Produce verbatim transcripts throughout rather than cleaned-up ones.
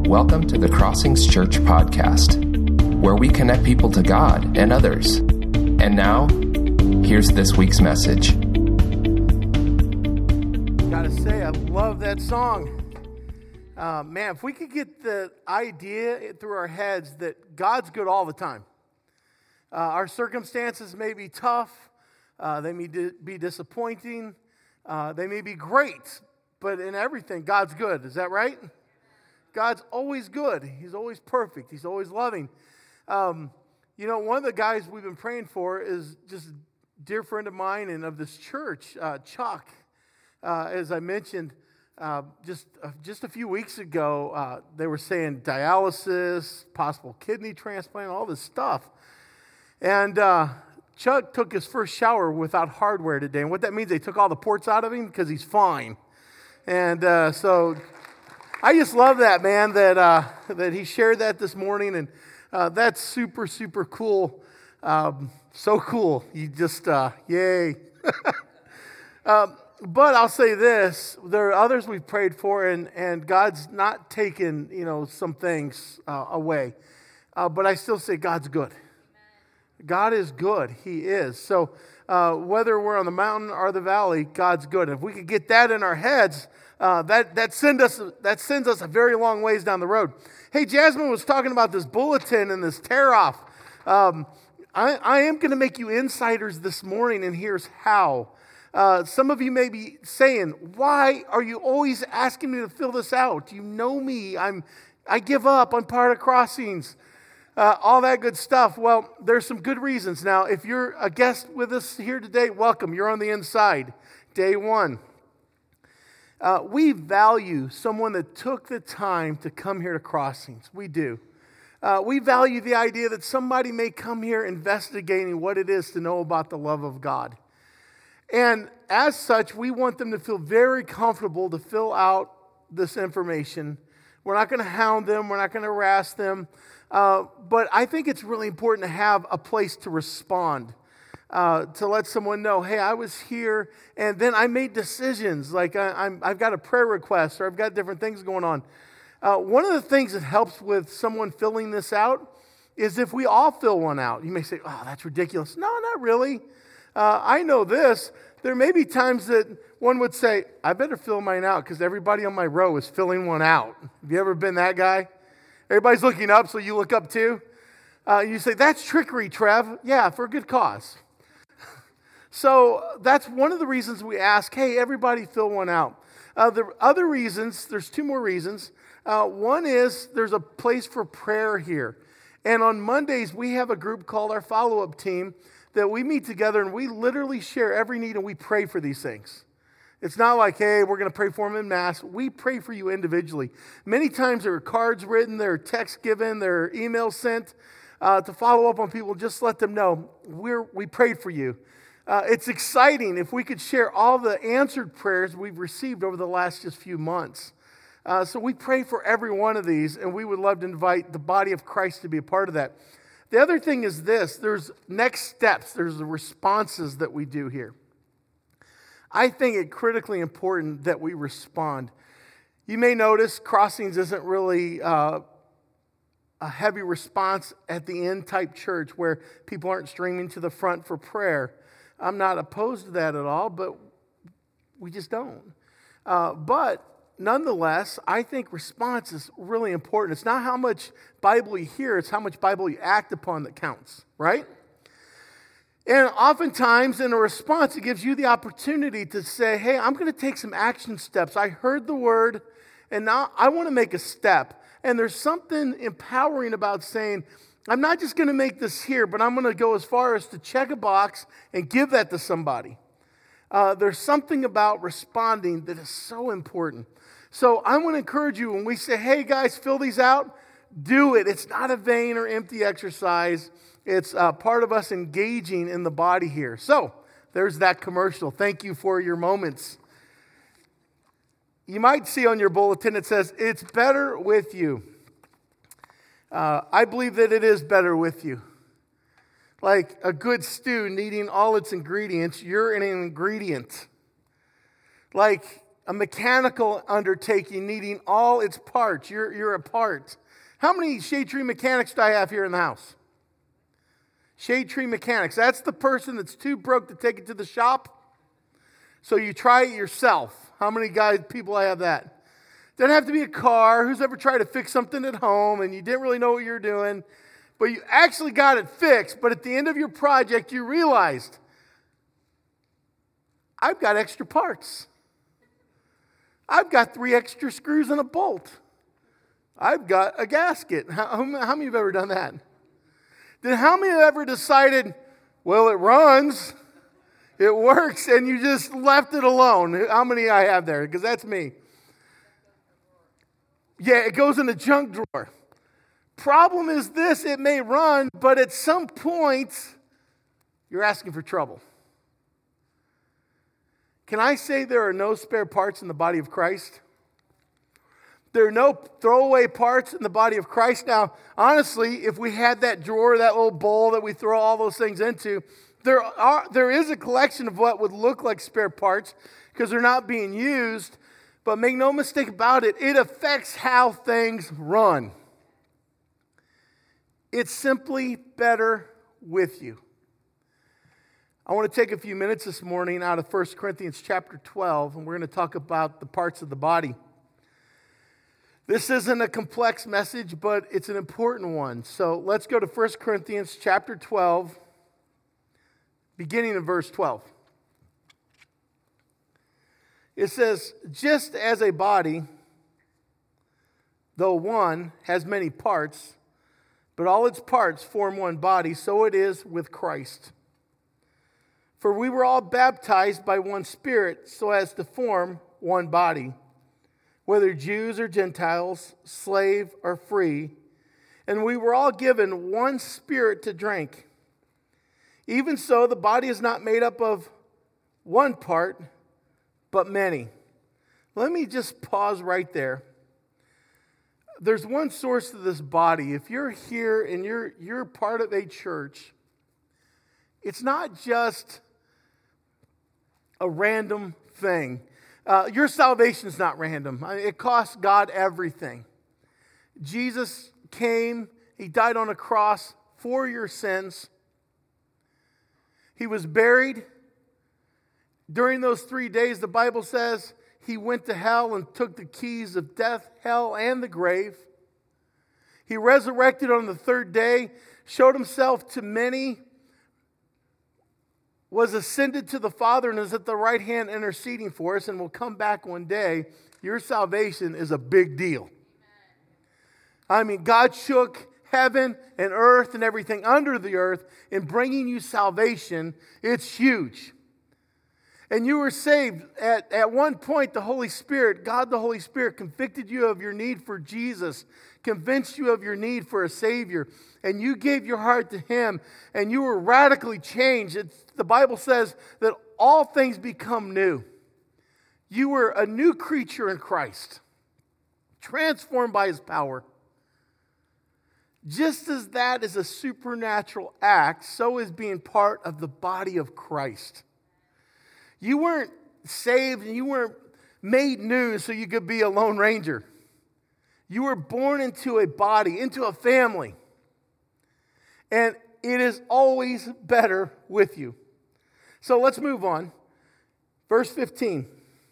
Welcome to the Crossings Church podcast, where we connect people to God and others. And now, here's this week's message. Gotta say, I love that song. Uh, man, if we could get the idea through our heads that God's good all the time. Uh, our circumstances may be tough, uh, they may di- be disappointing, uh, they may be great, but in everything, God's good. Is that right? God's always good. He's always perfect. He's always loving. Um, you know, one of the guys we've been praying for is just a dear friend of mine and of this church, uh, Chuck. Uh, as I mentioned, uh, just uh, just a few weeks ago, uh, they were saying dialysis, possible kidney transplant, all this stuff. And uh, Chuck took his first shower without hardware today. And what that means, they took all the ports out of him because he's fine. And uh, so I just love that, man, that uh, that he shared that this morning. And uh, that's super, super cool. Um, so cool. You just, uh, yay. um, but I'll say this. There are others we've prayed for, and, and God's not taken, you know, some things uh, away. Uh, but I still say God's good. God is good. He is. So uh, whether we're on the mountain or the valley, God's good. And if we could get that in our heads, uh, that that send us that sends us a very long ways down the road. Hey, Jasmine was talking about this bulletin and this tear-off. Um, I, I am going to make you insiders this morning, and here's how. Uh, some of you may be saying, "Why are you always asking me to fill this out? You know me. I'm I give up. I'm part of Crossings." Uh, all that good stuff. Well, there's some good reasons. Now, if you're a guest with us here today, welcome. You're on the inside. Day one. Uh, we value someone that took the time to come here to Crossings. We do. Uh, we value the idea that somebody may come here investigating what it is to know about the love of God. And as such, we want them to feel very comfortable to fill out this information. We're not going to hound them. We're not going to harass them. Uh, but I think it's really important to have a place to respond, uh, to let someone know, hey, I was here, and then I made decisions, like I, I'm, I've got a prayer request, or I've got different things going on. Uh, one of the things that helps with someone filling this out is if we all fill one out. You may say, oh, that's ridiculous. No, not really. Uh, I know this. There may be times that one would say, I better fill mine out because everybody on my row is filling one out. Have you ever been that guy? Everybody's looking up, so you look up too. Uh, you say, that's trickery, Trev. Yeah, for a good cause. So that's one of the reasons we ask, hey, everybody fill one out. Uh, the other reasons, there's two more reasons. Uh, one is there's a place for prayer here. And on Mondays, we have a group called our follow-up team that we meet together, and we literally share every need, and we pray for these things. It's not like, hey, we're going to pray for them in mass. We pray for you individually. Many times there are cards written, there are texts given, there are emails sent uh, to follow up on people. Just let them know we're, we prayed for you. Uh, it's exciting if we could share all the answered prayers we've received over the last just few months. Uh, so we pray for every one of these, and we would love to invite the body of Christ to be a part of that. The other thing is this. There's next steps. There's the responses that we do here. I think it's critically important that we respond. You may notice Crossings isn't really uh, a heavy response at the end type church where people aren't streaming to the front for prayer. I'm not opposed to that at all, but we just don't. Uh, but nonetheless, I think response is really important. It's not how much Bible you hear, it's how much Bible you act upon that counts, right? And oftentimes in a response, it gives you the opportunity to say, hey, I'm going to take some action steps. I heard the word, and now I want to make a step. And there's something empowering about saying, I'm not just going to make this here, but I'm going to go as far as to check a box and give that to somebody. Uh, there's something about responding that is so important. So I want to encourage you when we say, hey, guys, fill these out, do it. It's not a vain or empty exercise. It's uh, part of us engaging in the body here. So there's that commercial. Thank you for your moments. You might see on your bulletin it says, it's better with you. Uh, I believe that it is better with you. Like a good stew needing all its ingredients, you're an ingredient. Like a mechanical undertaking needing all its parts. You're, you're a part. How many shade tree mechanics do I have here in the house? Shade tree mechanics. That's the person that's too broke to take it to the shop. So you try it yourself. How many guys, people I have that? Doesn't have to be a car. Who's ever tried to fix something at home and you didn't really know what you were doing, but you actually got it fixed, but at the end of your project you realized, I've got extra parts. I've got three extra screws and a bolt. I've got a gasket. How, how many of you have ever done that? Then how many have ever decided, well, it runs, it works, and you just left it alone? How many I have there? Because that's me. Yeah, it goes in the junk drawer. Problem is this, it may run, but at some point, you're asking for trouble. Can I say there are no spare parts in the body of Christ? There are no throwaway parts in the body of Christ. Now, honestly, if we had that drawer, that little bowl that we throw all those things into, there are there is a collection of what would look like spare parts because they're not being used. But make no mistake about it, it affects how things run. It's simply better with you. I want to take a few minutes this morning out of First Corinthians chapter twelve, and we're going to talk about the parts of the body. This isn't a complex message, but it's an important one. So let's go to First Corinthians chapter twelve, beginning in verse twelve. It says, just as a body, though one, has many parts, but all its parts form one body, so it is with Christ. For we were all baptized by one Spirit so as to form one body, whether Jews or Gentiles, slave or free, and we were all given one Spirit to drink. Even so, the body is not made up of one part, but many. Let me just pause right there. There's one source to this body. If you're here and you're you're part of a church, it's not just a random thing. Uh, your salvation is not random. I mean, it costs God everything. Jesus came, he died on a cross for your sins. He was buried. During those three days, the Bible says he went to hell and took the keys of death, hell, and the grave. He resurrected on the third day, showed himself to many, was ascended to the Father, and is at the right hand interceding for us, and will come back one day. Your salvation is a big deal. I mean, God shook heaven and earth and everything under the earth in bringing you salvation. It's huge. And you were saved. At, at one point, the Holy Spirit, God the Holy Spirit, convicted you of your need for Jesus, convinced you of your need for a Savior, and you gave your heart to Him, and you were radically changed. It's, the Bible says that all things become new. You were a new creature in Christ, transformed by His power. Just as that is a supernatural act, so is being part of the body of Christ. You weren't saved and you weren't made new so you could be a lone ranger. You were born into a body, into a family. And it is always better with you. So let's move on. Verse fifteen.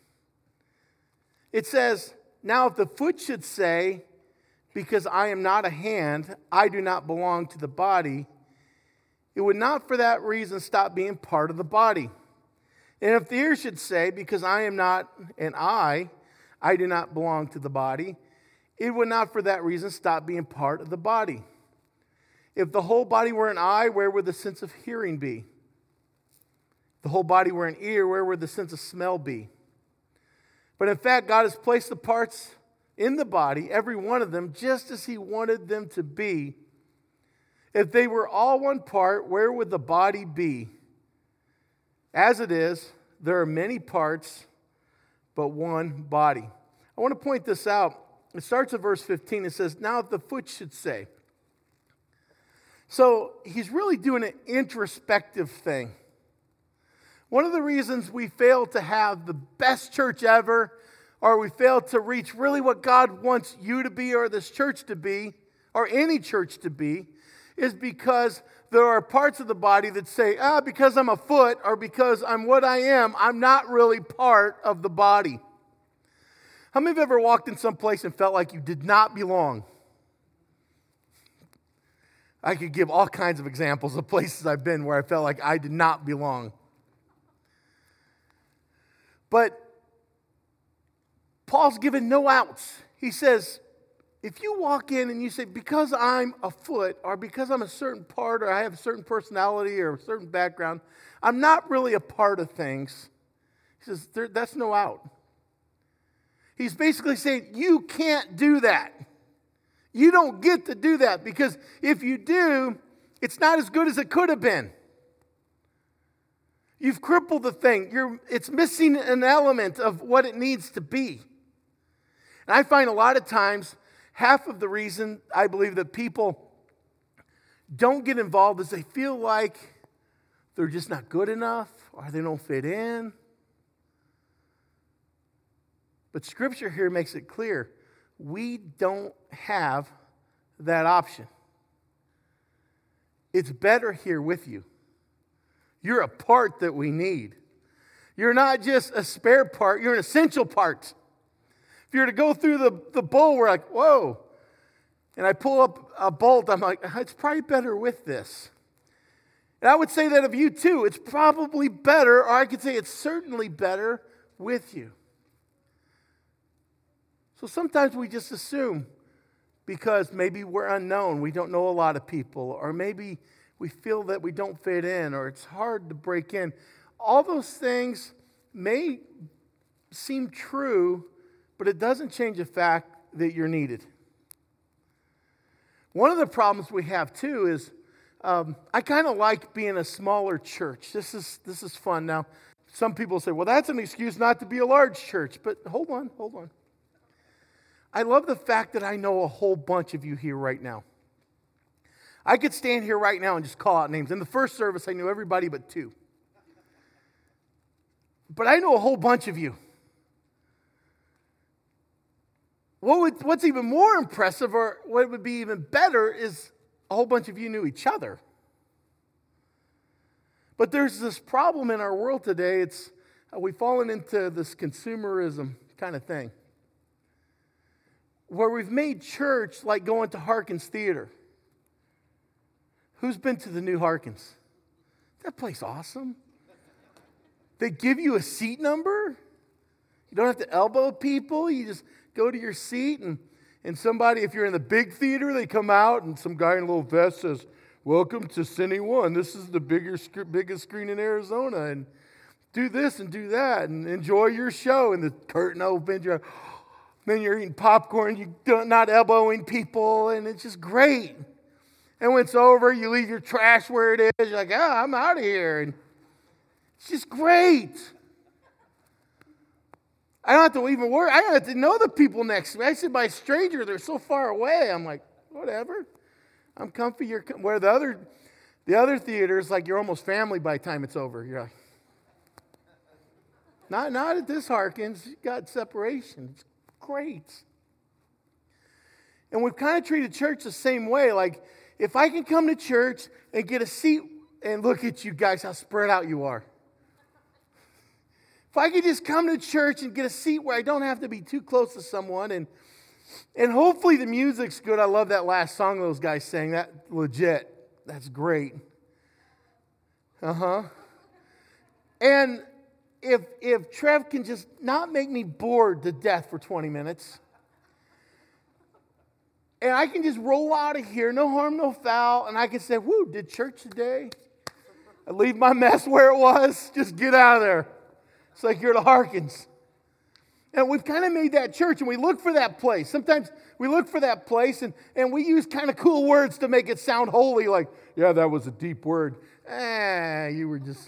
It says, now if the foot should say, because I am not a hand, I do not belong to the body, it would not for that reason stop being part of the body. And if the ear should say, because I am not an eye, I do not belong to the body, it would not for that reason stop being part of the body. If the whole body were an eye, where would the sense of hearing be? If the whole body were an ear, where would the sense of smell be? But in fact, God has placed the parts in the body, every one of them, just as He wanted them to be. If they were all one part, where would the body be? As it is, there are many parts, but one body. I want to point this out. It starts at verse fifteen. It says, now if the foot should say. So he's really doing an introspective thing. One of the reasons we fail to have the best church ever, or we fail to reach really what God wants you to be or this church to be or any church to be is because there are parts of the body that say, ah, because I'm a foot or because I'm what I am, I'm not really part of the body. How many of you ever walked in some place and felt like you did not belong? I could give all kinds of examples of places I've been where I felt like I did not belong. But Paul's given no outs. He says, if you walk in and you say, because I'm a foot or because I'm a certain part or I have a certain personality or a certain background, I'm not really a part of things. He says, that's no out. He's basically saying, you can't do that. You don't get to do that because if you do, it's not as good as it could have been. You've crippled the thing. You're, it's missing an element of what it needs to be. And I find a lot of times, half of the reason I believe that people don't get involved is they feel like they're just not good enough or they don't fit in. But Scripture here makes it clear, we don't have that option. It's better here with you. You're a part that we need. You're not just a spare part, you're an essential part. If you're to go through the, the bowl, we're like, whoa. And I pull up a bolt, I'm like, it's probably better with this. And I would say that of you too. It's probably better, or I could say it's certainly better with you. So sometimes we just assume because maybe we're unknown, we don't know a lot of people, or maybe we feel that we don't fit in, or it's hard to break in. All those things may seem true, but it doesn't change the fact that you're needed. One of the problems we have too is um, I kind of like being a smaller church. This is this is fun. Now, some people say, well, that's an excuse not to be a large church. But hold on, hold on. I love the fact that I know a whole bunch of you here right now. I could stand here right now and just call out names. In the first service, I knew everybody but two. But I know a whole bunch of you. What would, what's even more impressive, or what would be even better, is a whole bunch of you knew each other. But there's this problem in our world today. It's uh, we've fallen into this consumerism kind of thing, where we've made church like going to Harkins Theater. Who's been to the new Harkins? That place awesome. They give you a seat number. You don't have to elbow people. You just go to your seat, and, and somebody, if you're in the big theater, they come out, and some guy in a little vest says, welcome to Cine One. This is the bigger, biggest screen in Arizona, and do this and do that, and enjoy your show. And the curtain opens, you're, then you're eating popcorn, you're not elbowing people, and it's just great. And when it's over, you leave your trash where it is. You're like, ah, oh, I'm out of here. And it's just great. I don't have to even worry. I don't have to know the people next to me. I sit by a stranger. They're so far away. I'm like, whatever. I'm comfy. You're com-. Where the other, the other theaters, like you're almost family by the time it's over. You're like, not, not at this Harkins. You got separation. It's great. And we've kind of treated church the same way. Like, if I can come to church and get a seat, and look at you guys, how spread out you are. If I could just come to church and get a seat where I don't have to be too close to someone, and and hopefully the music's good. I love that last song those guys sang. That legit. That's great. Uh-huh. And if if Trev can just not make me bored to death for twenty minutes, and I can just roll out of here, no harm, no foul, and I can say, whoo, did church today? I leave my mess where it was. Just get out of there. It's like you're at Harkins. And we've kind of made that church, and we look for that place. Sometimes we look for that place, and, and we use kind of cool words to make it sound holy, like, yeah, that was a deep word. Ah, you were just...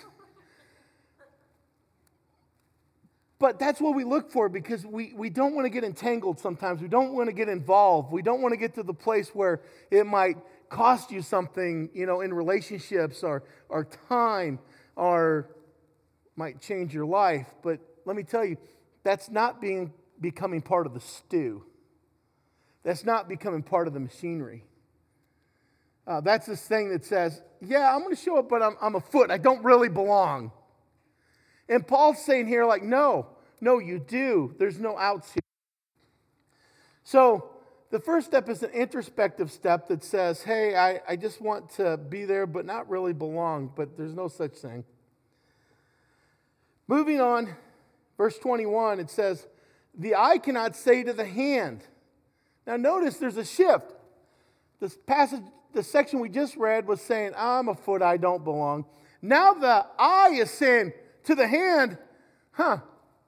But that's what we look for, because we, we don't want to get entangled sometimes. We don't want to get involved. We don't want to get to the place where it might cost you something, you know, in relationships or, or time, or might change your life. But let me tell you, that's not being becoming part of the stew. That's not becoming part of the machinery. Uh, that's this thing that says, yeah, I'm going to show up, but I'm, I'm a foot. I don't really belong. And Paul's saying here, like, no, no, you do. There's no outs here. So the first step is an introspective step that says, hey, I, I just want to be there, but not really belong, but there's no such thing. Moving on, verse twenty-one, it says, the eye cannot say to the hand. Now notice there's a shift. This passage, the section we just read was saying, I'm a foot, I don't belong. Now the eye is saying to the hand, huh,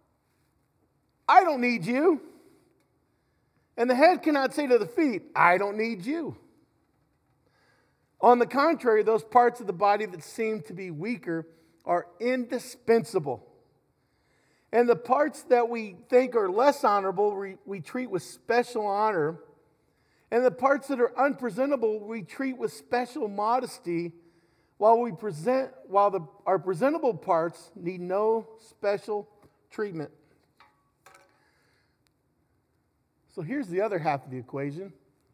I don't need you. And the head cannot say to the feet, I don't need you. On the contrary, those parts of the body that seem to be weaker are indispensable. And the parts that we think are less honorable, we, we treat with special honor. And the parts that are unpresentable, we treat with special modesty, while we present, while the, our presentable parts need no special treatment. So here's the other half of the equation.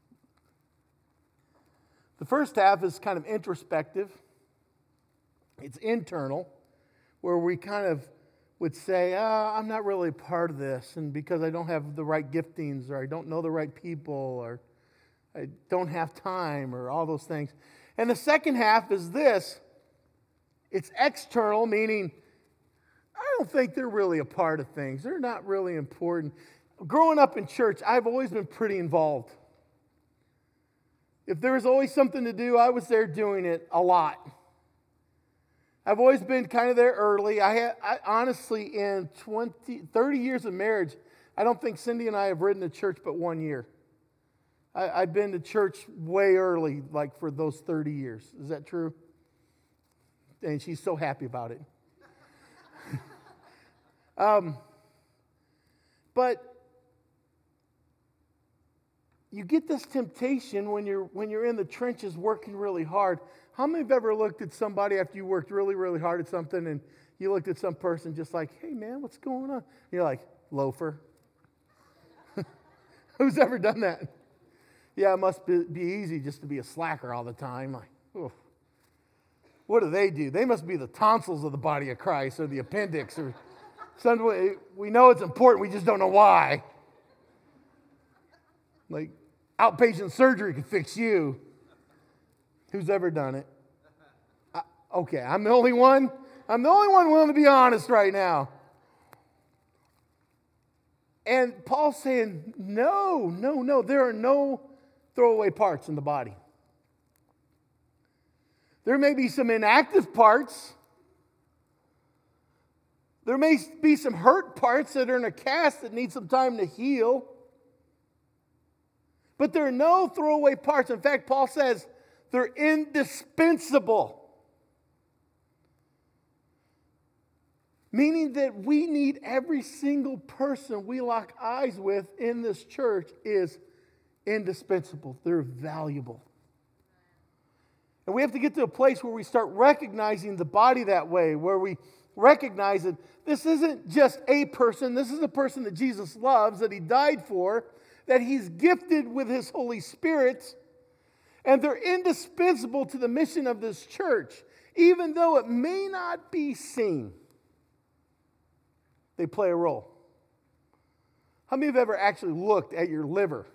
The first half is kind of introspective. It's internal, where we kind of would say, oh, I'm not really a part of this, and because I don't have the right giftings, or I don't know the right people, or I don't have time, or all those things. And the second half is this. It's external, meaning I don't think they're really a part of things. They're not really important. Growing up in church, I've always been pretty involved. If there was always something to do, I was there doing it a lot. I've always been kind of there early. I, had, I honestly, in twenty, thirty years of marriage, I don't think Cindy and I have ridden to church but one year. I, I've been to church way early, like for those thirty years. Is that true? And she's so happy about it. um, but you get this temptation when you're when you're in the trenches working really hard. How many have ever looked at somebody after you worked really, really hard at something, and you looked at some person just like, hey, man, what's going on? And you're like, loafer. Who's ever done that? Yeah, it must be, be easy just to be a slacker all the time. Like, oh. What do they do? They must be the tonsils of the body of Christ, or the appendix, or something. We know it's important, we just don't know why. Like, outpatient surgery could fix you. Who's ever done it? I, okay, I'm the only one. I'm the only one willing to be honest right now. And Paul's saying, no, no, no. There are no throwaway parts in the body. There may be some inactive parts. There may be some hurt parts that are in a cast that need some time to heal. But there are no throwaway parts. In fact, Paul says they're indispensable. Meaning that we need every single person we lock eyes with in this church is indispensable. They're valuable. And we have to get to a place where we start recognizing the body that way, where we recognize that this isn't just a person, this is a person that Jesus loves, that he died for, that he's gifted with his Holy Spirit, and they're indispensable to the mission of this church, even though it may not be seen. They play a role. How many have ever actually looked at your liver?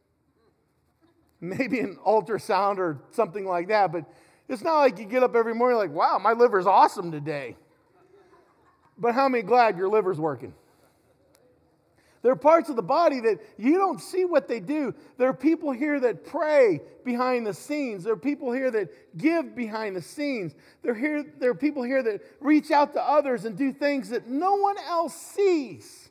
Maybe an ultrasound or something like that, but it's not like you get up every morning like, wow, my liver's awesome today. But how many glad your liver's working? There are parts of the body that you don't see what they do. There are people here that pray behind the scenes. There are people here that give behind the scenes. There are, here, there are people here that reach out to others and do things that no one else sees.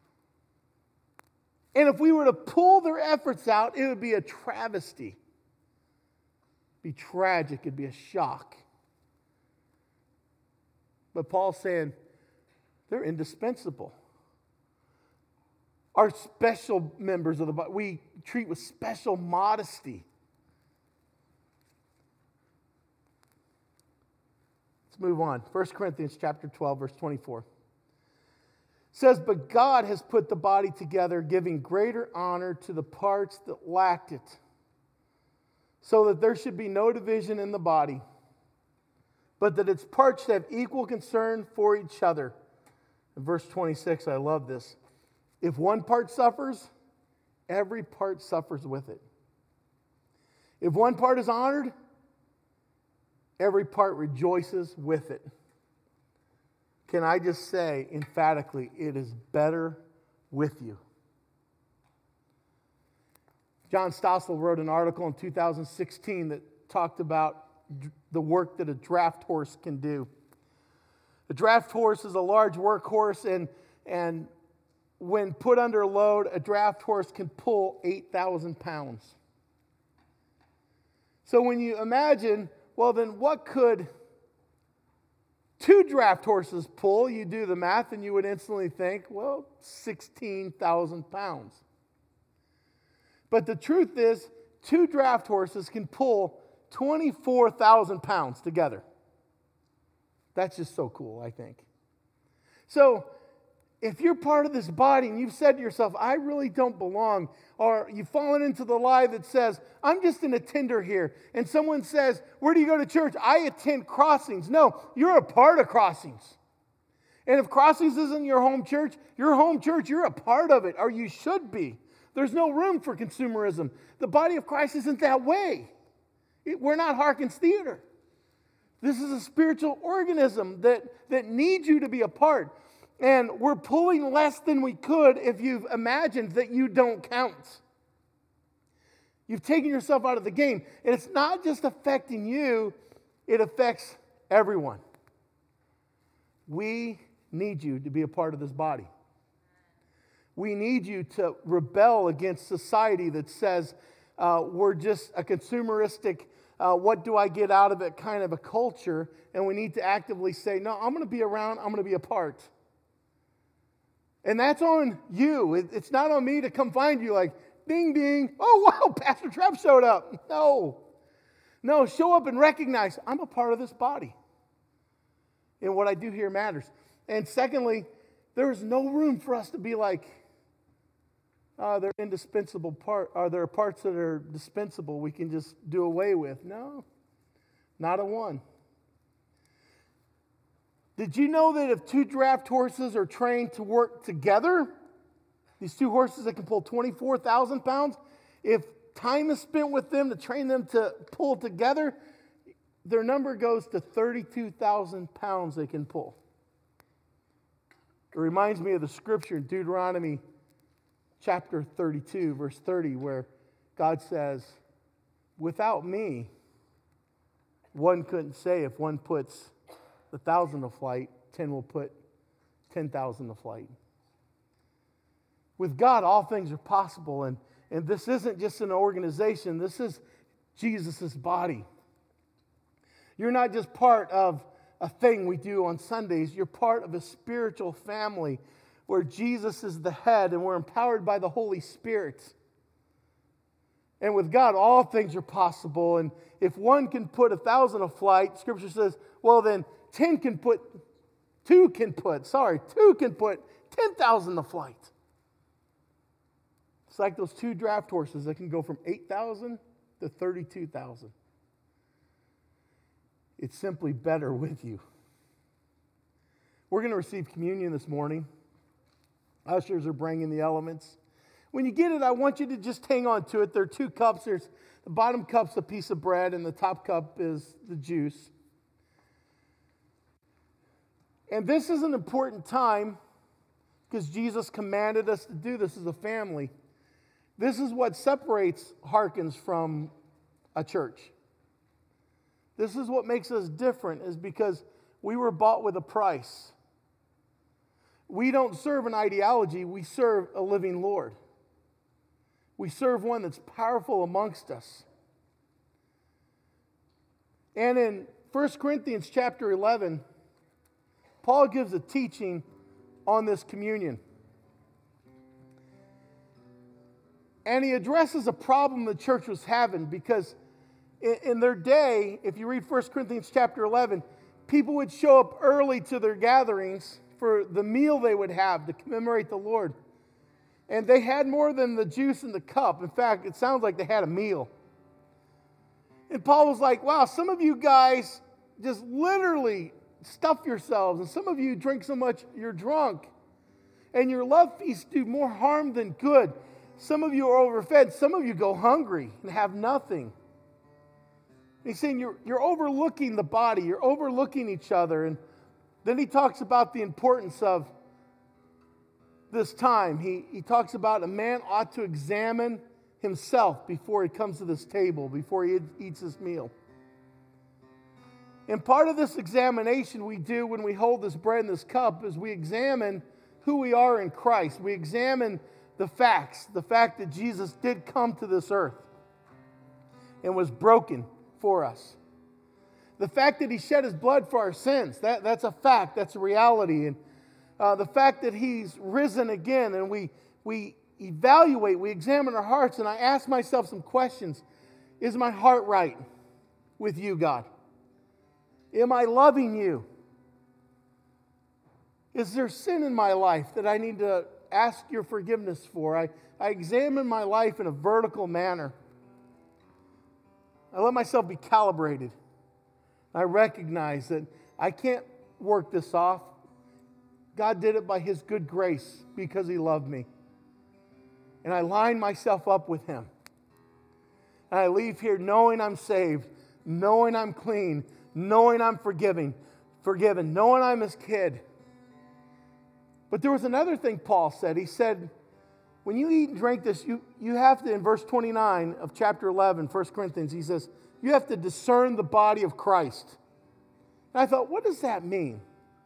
And if we were to pull their efforts out, it would be a travesty. It'd be tragic. It'd be a shock. But Paul's saying they're indispensable. Our special members of the body, we treat with special modesty. Let's move on. First Corinthians chapter twelve, verse twenty-four. says, but God has put the body together, giving greater honor to the parts that lacked it, so that there should be no division in the body, but that its parts should have equal concern for each other. In verse twenty-six, I love this. If one part suffers, every part suffers with it. If one part is honored, every part rejoices with it. Can I just say emphatically, it is better with you. John Stossel wrote an article in two thousand sixteen that talked about the work that a draft horse can do. A draft horse is a large workhorse, and, and when put under load, a draft horse can pull eight thousand pounds. So when you imagine, well, then what could two draft horses pull? You do the math and you would instantly think, well, sixteen thousand pounds. But the truth is, two draft horses can pull twenty-four thousand pounds together. That's just so cool, I think. So, if you're part of this body and you've said to yourself, I really don't belong, or you've fallen into the lie that says, I'm just an attender here, and someone says, where do you go to church? I attend Crossings. No, you're a part of Crossings. And if Crossings isn't your home church, your home church, you're a part of it, or you should be. There's no room for consumerism. The body of Christ isn't that way. It, we're not Harkins Theater. This is a spiritual organism that, that needs you to be a part. And we're pulling less than we could if you've imagined that you don't count. You've taken yourself out of the game. And it's not just affecting you, it affects everyone. We need you to be a part of this body. We need you to rebel against society that says uh, we're just a consumeristic, uh, what do I get out of it kind of a culture. And we need to actively say, no, I'm going to be around, I'm going to be a part. And that's on you. It's not on me to come find you like, ding, ding. Oh, wow, Pastor Trev showed up. No. No, show up and recognize I'm a part of this body. And what I do here matters. And secondly, there is no room for us to be like, uh, they're indispensable part. Are there parts that are dispensable we can just do away with? No, not a one. Did you know that if two draft horses are trained to work together, these two horses that can pull twenty-four thousand pounds, if time is spent with them to train them to pull together, their number goes to thirty-two thousand pounds they can pull. It reminds me of the scripture in Deuteronomy chapter thirty-two, verse thirty, where God says, without me, one couldn't say if one puts a thousand to flight, ten will put ten thousand to flight. With God, all things are possible, and, and this isn't just an organization. This is Jesus' body. You're not just part of a thing we do on Sundays. You're part of a spiritual family where Jesus is the head and we're empowered by the Holy Spirit. And with God, all things are possible. And if one can put a thousand to flight, Scripture says, well then, ten can put, two can put, sorry, two can put ten thousand to flight. It's like those two draft horses that can go from eight thousand to thirty-two thousand. It's simply better with you. We're going to receive communion this morning. Ushers are bringing the elements. When you get it, I want you to just hang on to it. There are two cups. There's the bottom cup's a piece of bread, and the top cup is the juice. And this is an important time because Jesus commanded us to do this as a family. This is what separates Harkins from a church. This is what makes us different, is because we were bought with a price. We don't serve an ideology, we serve a living Lord. We serve one that's powerful amongst us. And in First Corinthians chapter eleven, Paul gives a teaching on this communion. And he addresses a problem the church was having because in, in their day, if you read First Corinthians chapter eleven, people would show up early to their gatherings for the meal they would have to commemorate the Lord. And they had more than the juice in the cup. In fact, it sounds like they had a meal. And Paul was like, wow, some of you guys just literally stuff yourselves. And some of you drink so much you're drunk. And your love feasts do more harm than good. Some of you are overfed. Some of you go hungry and have nothing. He's saying you're, you're overlooking the body. You're overlooking each other. And then he talks about the importance of this time. He, he talks about a man ought to examine himself before he comes to this table, before he eats this meal. And part of this examination we do when we hold this bread and this cup is we examine who we are in Christ. We examine the facts, the fact that Jesus did come to this earth and was broken for us. The fact that he shed his blood for our sins, that, that's a fact, that's a reality. And uh, the fact that he's risen again, and we, we evaluate, we examine our hearts, and I ask myself some questions. Is my heart right with you, God? Am I loving you? Is there sin in my life that I need to ask your forgiveness for? I, I examine my life in a vertical manner. I let myself be calibrated. I recognize that I can't work this off. God did it by his good grace because he loved me. And I line myself up with him. And I leave here knowing I'm saved, knowing I'm clean, knowing I'm forgiving, forgiven, knowing I'm his kid. But there was another thing Paul said. He said, when you eat and drink this, you, you have to, in verse twenty-nine of chapter eleven, First Corinthians, he says, you have to discern the body of Christ. And I thought, what does that mean?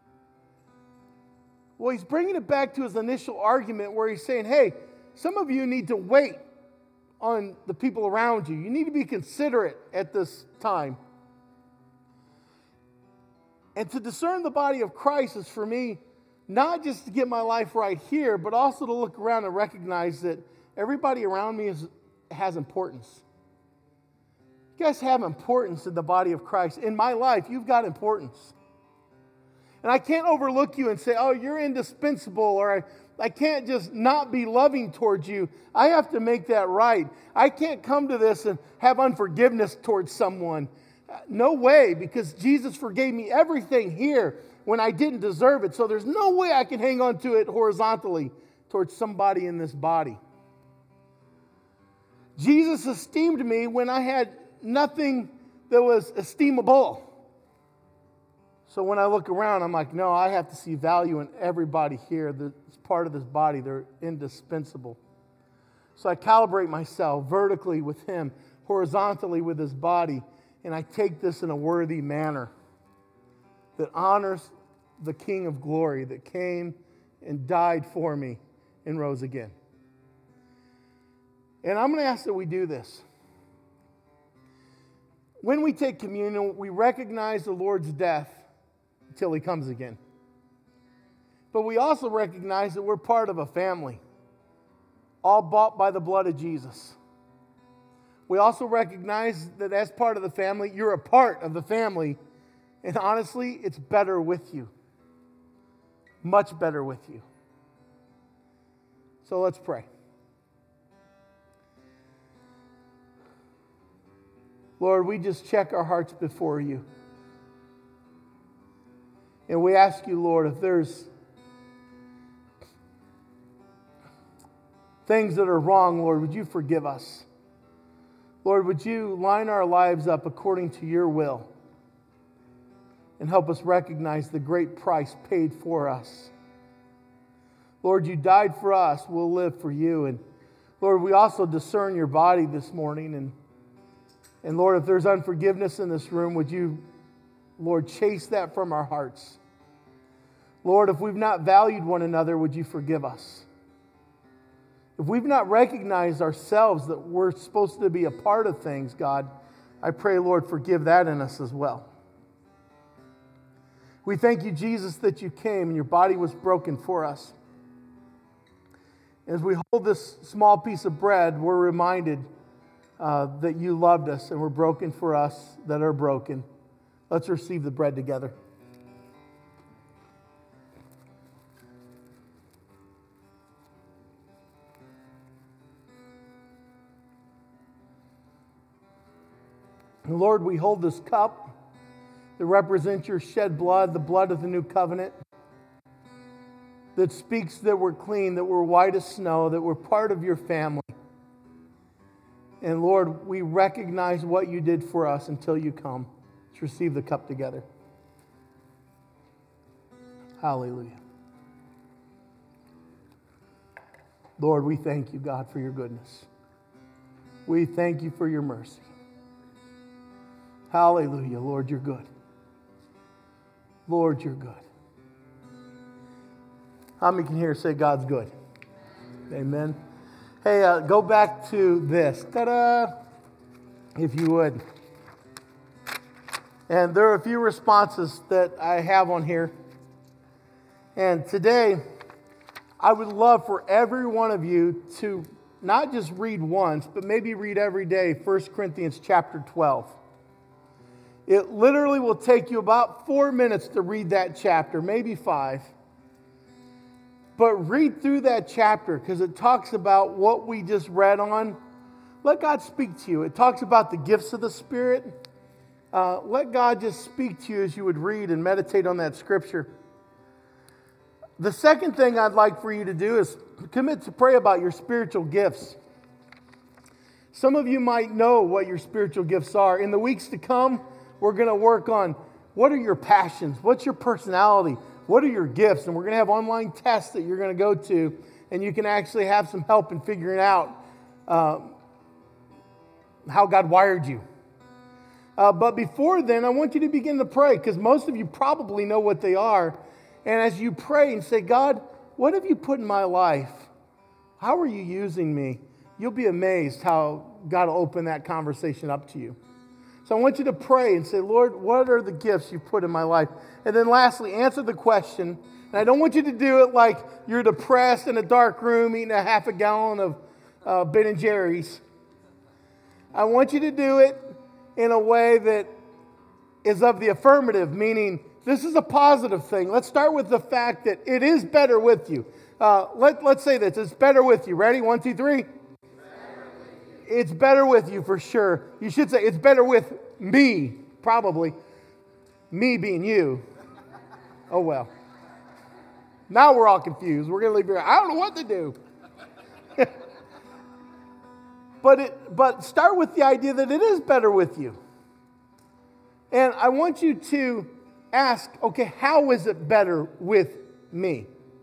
Well, he's bringing it back to his initial argument where he's saying, hey, some of you need to wait on the people around you. You need to be considerate at this time. And to discern the body of Christ is for me not just to get my life right here, but also to look around and recognize that everybody around me is, has importance. You guys have importance in the body of Christ. In my life, you've got importance. And I can't overlook you and say, oh, you're indispensable, or I, I can't just not be loving towards you. I have to make that right. I can't come to this and have unforgiveness towards someone. No way, because Jesus forgave me everything here when I didn't deserve it. So there's no way I can hang on to it horizontally towards somebody in this body. Jesus esteemed me when I had nothing that was esteemable. So when I look around, I'm like, no, I have to see value in everybody here that's part of this body. They're indispensable. So I calibrate myself vertically with him, horizontally with his body, and I take this in a worthy manner that honors the King of glory that came and died for me and rose again. And I'm going to ask that we do this. When we take communion, we recognize the Lord's death until he comes again. But we also recognize that we're part of a family, all bought by the blood of Jesus. We also recognize that as part of the family, you're a part of the family. And honestly, it's better with you. Much better with you. So let's pray. Lord, we just check our hearts before you. And we ask you, Lord, if there's things that are wrong, Lord, would you forgive us? Lord, would you line our lives up according to your will and help us recognize the great price paid for us. Lord, you died for us. We'll live for you. And Lord, we also discern your body this morning. And, and Lord, if there's unforgiveness in this room, would you, Lord, chase that from our hearts? Lord, if we've not valued one another, would you forgive us? If we've not recognized ourselves that we're supposed to be a part of things, God, I pray, Lord, forgive that in us as well. We thank you, Jesus, that you came and your body was broken for us. As we hold this small piece of bread, we're reminded uh, that you loved us and were broken for us that are broken. Let's receive the bread together. And Lord, we hold this cup that represents your shed blood, the blood of the new covenant, that speaks that we're clean, that we're white as snow, that we're part of your family. And Lord, we recognize what you did for us until you come. Let's receive the cup together. Hallelujah. Lord, we thank you, God, for your goodness. We thank you for your mercy. Hallelujah. Lord, you're good. Lord, you're good. How many can hear say God's good? Amen. Hey, uh, go back to this. Ta-da! If you would. And there are a few responses that I have on here. And today, I would love for every one of you to not just read once, but maybe read every day First Corinthians chapter twelve. It literally will take you about four minutes to read that chapter, maybe five. But read through that chapter because it talks about what we just read on. Let God speak to you. It talks about the gifts of the Spirit. Uh, let God just speak to you as you would read and meditate on that scripture. The second thing I'd like for you to do is commit to pray about your spiritual gifts. Some of you might know what your spiritual gifts are. In the weeks to come, we're going to work on what are your passions? What's your personality? What are your gifts? And we're going to have online tests that you're going to go to, and you can actually have some help in figuring out uh, how God wired you. Uh, but before then, I want you to begin to pray, because most of you probably know what they are. And as you pray and say, God, what have you put in my life? How are you using me? You'll be amazed how God will open that conversation up to you. So I want you to pray and say, Lord, what are the gifts you've put in my life? And then lastly, answer the question. And I don't want you to do it like you're depressed in a dark room eating a half a gallon of uh, Ben and Jerry's. I want you to do it in a way that is of the affirmative, meaning this is a positive thing. Let's start with the fact that it is better with you. Uh, let, let's say this. It's better with you. Ready? One, two, three. It's better with you for sure. You should say, it's better with me, probably. Me being you. Oh, well. Now we're all confused. We're going to leave here. I don't know what to do. but it, but start with the idea that it is better with you. And I want you to ask, okay, how is it better with me?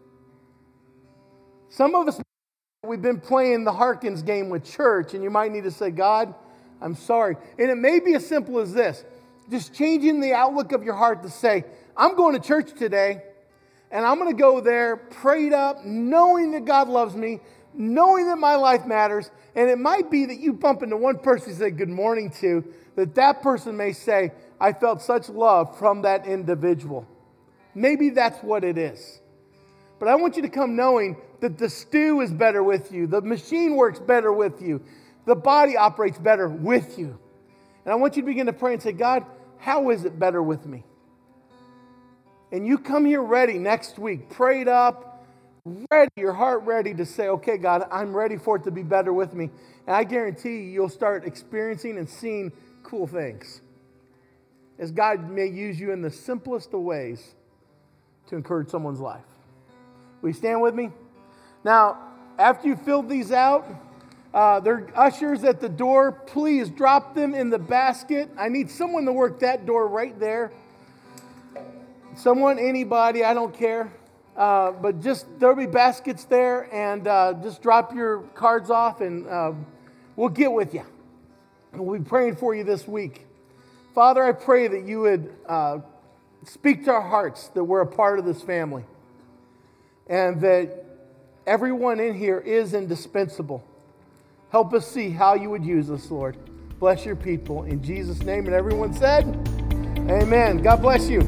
Some of us, we've been playing the Harkins game with church, and you might need to say, God, I'm sorry. And it may be as simple as this. Just changing the outlook of your heart to say, I'm going to church today, and I'm going to go there prayed up, knowing that God loves me, knowing that my life matters. And it might be that you bump into one person you say good morning to, that that person may say, I felt such love from that individual. Maybe that's what it is. But I want you to come knowing that the stew is better with you. The machine works better with you. The body operates better with you. And I want you to begin to pray and say, God, how is it better with me? And you come here ready next week, prayed up, ready, your heart ready to say, okay, God, I'm ready for it to be better with me. And I guarantee you, you'll start experiencing and seeing cool things, as God may use you in the simplest of ways to encourage someone's life. Will you stand with me? Now, after you filled these out, uh, there are ushers at the door. Please drop them in the basket. I need someone to work that door right there. Someone, anybody, I don't care. Uh, but just, there'll be baskets there, and uh, just drop your cards off, and uh, we'll get with you. And we'll be praying for you this week. Father, I pray that you would uh, speak to our hearts that we're a part of this family, and that everyone in here is indispensable. Help us see how you would use us, Lord. Bless your people in Jesus' name. And everyone said, amen. God bless you.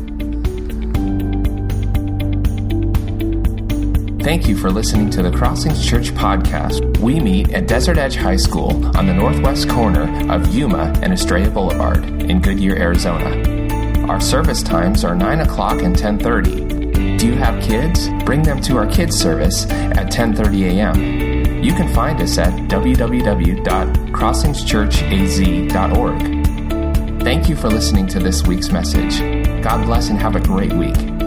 Thank you for listening to the Crossings Church podcast. We meet at Desert Edge High School on the northwest corner of Yuma and Estrella Boulevard in Goodyear, Arizona. Our service times are nine o'clock and ten thirty. Do you have kids? Bring them to our kids service at ten thirty a.m. You can find us at w w w dot crossings church a z dot org. Thank you for listening to this week's message. God bless and have a great week.